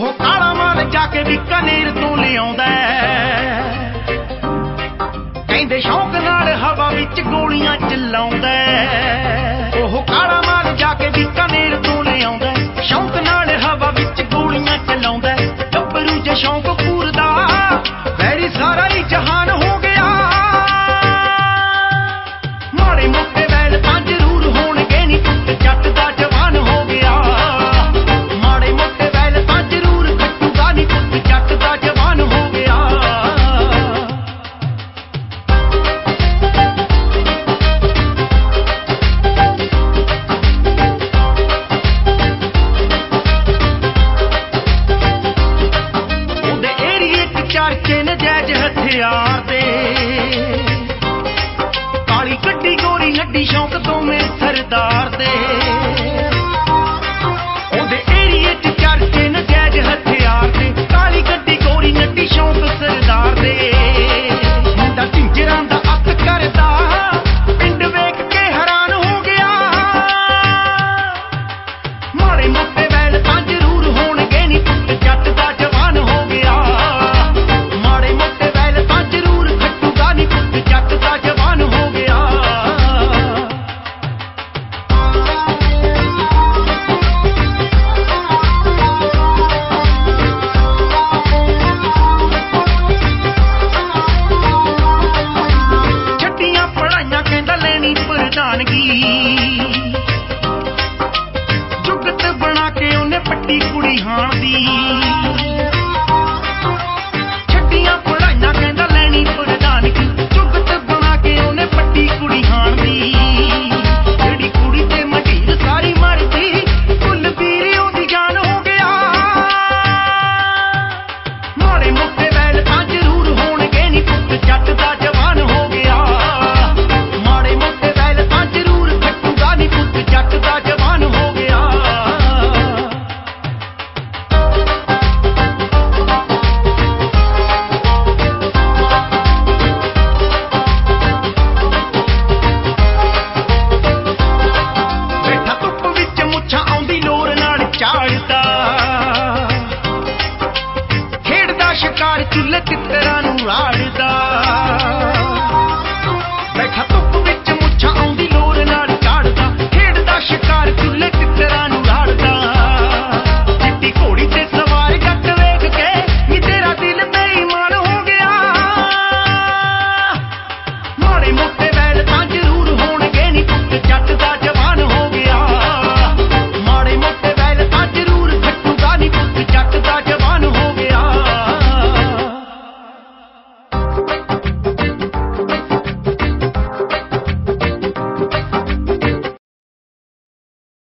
ਉਹ ਕਾਲਾ ਮਾਲ ਜਾ ਕੇ ਬੀਕਾਨੇਰ ਤੋਂ ਲਿਆਉਂਦਾ, ਕਹਿੰਦੇ ਸ਼ੌਂਕ ਨਾਲ ਹਵਾ ਵਿੱਚ ਗੋਲੀਆਂ ਚਲਾਉਂਦਾ। ਉਹ ਕਾਲਾ ਮਾਲ ਜਾ ਕੇ ਬੀਕਾਨੇਰ ਤੋਂ ਲਿਆਉਂਦਾ, ਸ਼ੌਂਕ ਨਾਲ ਹਵਾ ਵਿੱਚ ਗੋਲੀਆਂ ਚਲਾਉਂਦਾ। ਗੱਭਰੂ ਜੇ ਸ਼ੌਂਕ ਪੂਰਦਾ ਵੈਰੀ ਸਾਰਾ ਹੀ ਜਹਾਨ ਹੋ ਗਿਆ। ਮਾੜੇ ਮੋਟੇ ਵੈਲ ਤਾਂ ਜ਼ਰੂਰ ਹੋਣਗੇ ਨੀ, ਪੁੱਤ ਜੱਟ ਦਾ ਜਵਾਨ ਹੋ ਗਿਆ। ਮਾੜੇ ਮੋਟੇ ਵੈਲ ਤਾਂ ਜ਼ਰੂਰ ਕੱਟੂਗਾ ਨੀ, ਪੁੱਤ ਜੱਟ ਦਾ ਜਵਾਨ ਹੋ ਗਿਆ। ਉਹਦੇ ਏਰੀਏ 'ਚ ਚਰਚੇ ਨਜਾਇਜ਼ ਹਥਿਆਰ ਦੇ, ਕਾਲੀ ਗੱਡੀ ਗੋਰੀ ਹੱਡੀ ਸ਼ੌਂਕ ਤੋਂ ਮੇਰੇ ਸਰਦਾਰ ਦੇ।